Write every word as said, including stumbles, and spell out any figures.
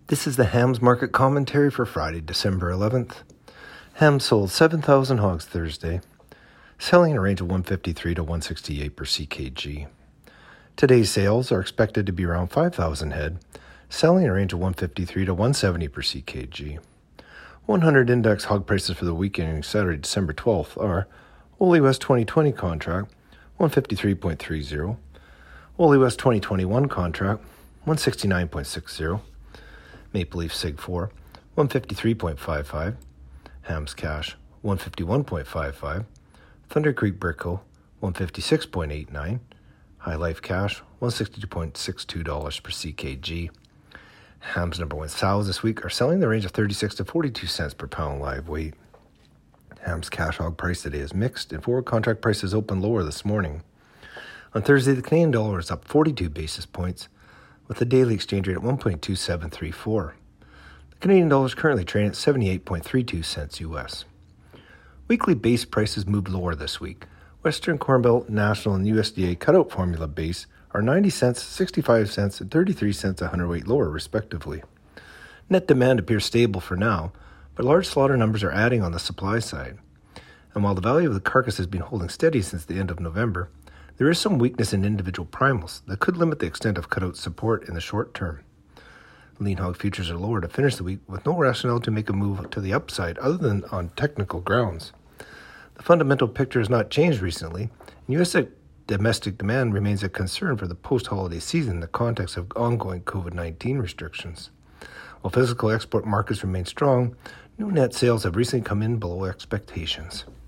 This is the hams market commentary for Friday, December eleventh. Hams sold seven thousand hogs Thursday, selling in a range of one fifty-three to one sixty-eight per C K G. Today's sales are expected to be around five thousand head, selling in a range of one fifty-three to one seventy per C K G. one hundred index hog prices for the week ending Saturday, December twelfth are Woolly West twenty twenty contract, one fifty-three point three zero, Woolly West twenty twenty-one contract, one sixty-nine point six zero, Maple Leaf Sig four, one fifty-three point five five, Hams Cash, one fifty-one point five five, Thunder Creek Brickle, one fifty-six point eight nine, High Life Cash, one sixty-two point six two dollars per C K G. Hams number one sows this week are selling in the range of thirty-six to forty-two cents per pound live weight. Hams Cash hog price today is mixed, and forward contract prices opened lower this morning. On Thursday, the Canadian dollar is up forty-two basis points, with the daily exchange rate at one point two seven three four. The Canadian dollar is currently trading at seventy-eight point three two cents U S. Weekly base prices moved lower this week. Western Corn Belt, National, and U S D A cutout formula base are ninety cents, sixty-five cents, and thirty-three cents a hundredweight lower, respectively. Net demand appears stable for now, but large slaughter numbers are adding on the supply side. And while the value of the carcass has been holding steady since the end of November, there is some weakness in individual primals that could limit the extent of cutout support in the short term. Lean hog futures are lower to finish the week, with no rationale to make a move to the upside other than on technical grounds. The fundamental picture has not changed recently, and U S domestic demand remains a concern for the post-holiday season in the context of ongoing covid nineteen restrictions. While physical export markets remain strong, new net sales have recently come in below expectations.